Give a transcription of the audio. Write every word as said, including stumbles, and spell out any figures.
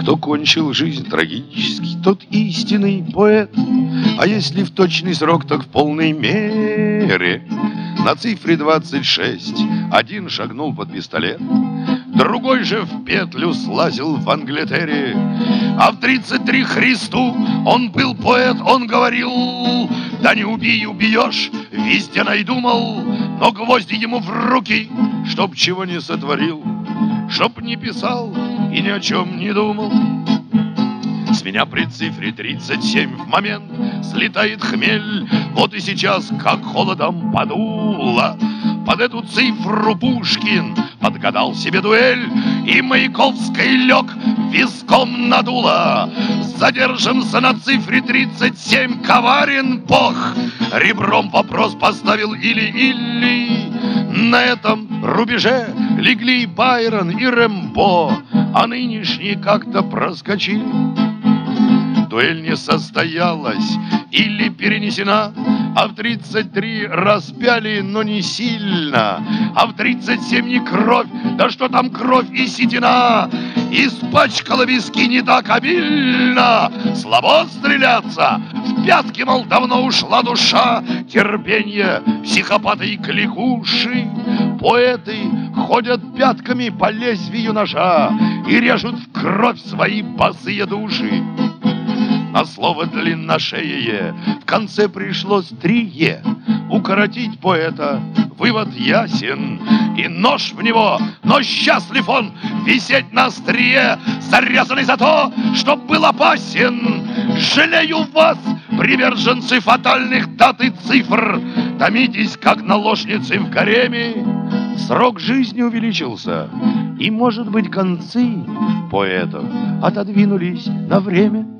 Кто кончил жизнь трагически, тот истинный поэт. А если в точный срок, так в полной мере. На цифре двадцать шесть один шагнул под пистолет, другой же в петлю слазил в Англитере. А в тридцать три Христу он был поэт, он говорил: да не убей, убьешь, везде найду, мол. Но гвозди ему в руки, чтоб чего не сотворил, чтоб не писал и ни о чем не думал. С меня при цифре тридцать семь в момент слетает хмель. Вот и сейчас, как холодом подуло, под эту цифру Пушкин подгадал себе дуэль, и Маяковский лег виском надуло. Задержимся на цифре тридцать семь, коварен Бог. Ребром вопрос поставил или-или. На этом рубеже легли Байрон и Рэмбо, а нынешние как-то проскочили. Дуэль не состоялась или перенесена, а в тридцать три распяли, но не сильно. А в тридцать семь не кровь, да что там кровь и седина, испачкала виски не так обильно. Слабо стреляться, в пятки, мол, давно ушла душа. Терпенье, психопаты и кликуши. Поэты ходят пятками по лезвию ножа и режут в кровь свои босые души. На слово длинношеее в конце пришлось три «е». Укоротить поэта вывод ясен, и нож в него, но счастлив он висеть на острие, зарезанный за то, чтоб был опасен. Жалею вас, приверженцы фатальных дат и цифр, томитесь, как наложницы в гареме. Срок жизни увеличился, и, может быть, концы поэтов отодвинулись на время.